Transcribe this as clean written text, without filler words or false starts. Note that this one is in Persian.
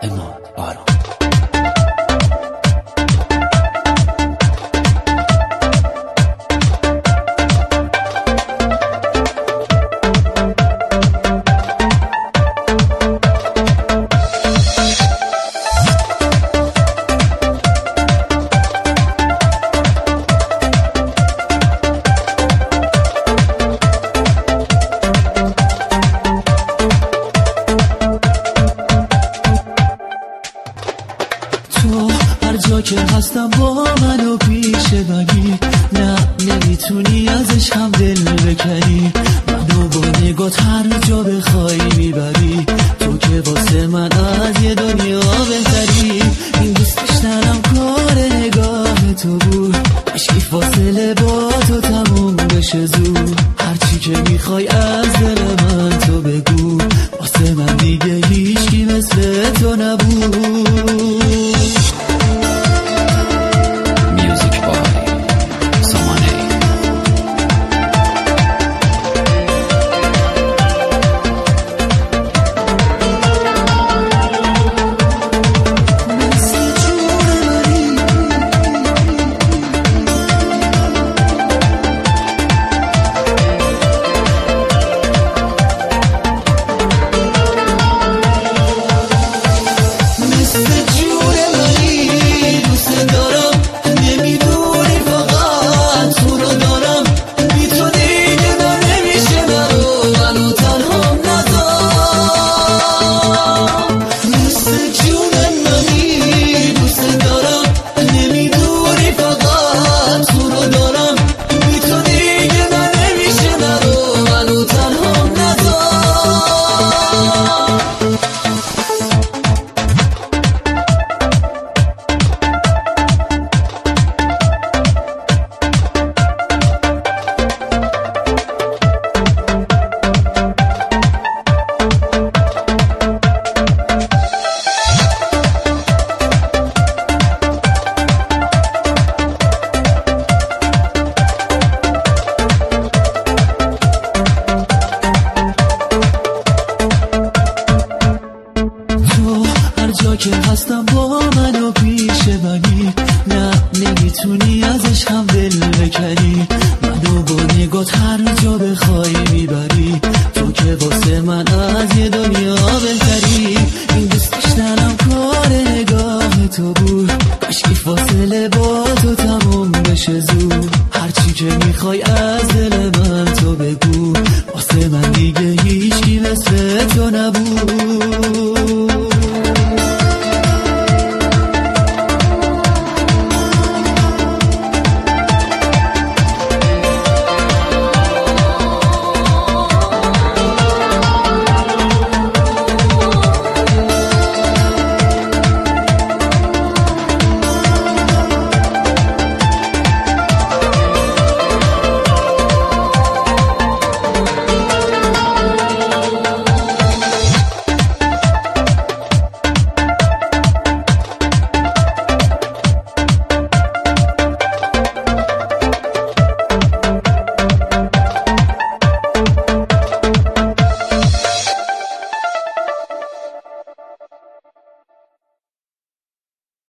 امان آرام. تو هر جا که هستم با منو پیشه بگی، نه نمیتونی ازش هم دل بکنی. منو با نگات هر جا بخوای میبری، تو که واسه من از یه دنیا بهتری. این دوست داشتنم کار نگاه تو بود، عشقی فاصله با تو تموم بشه زود. هرچی که میخوای از دل من تو بگو، واسه من دیگه هیچکی مثل تو نبود. جا که هستم با منو پیشه بگی، نه نمیتونی ازش هم دل بکنی. منو با نگات هر جا بخوای میبری، تو که واسه من از یه دنیا بهتری. این دوست داشتنم کار نگاه تو بود، کاشکی فاصله با تو تموم بشه زود. هرچی که میخوای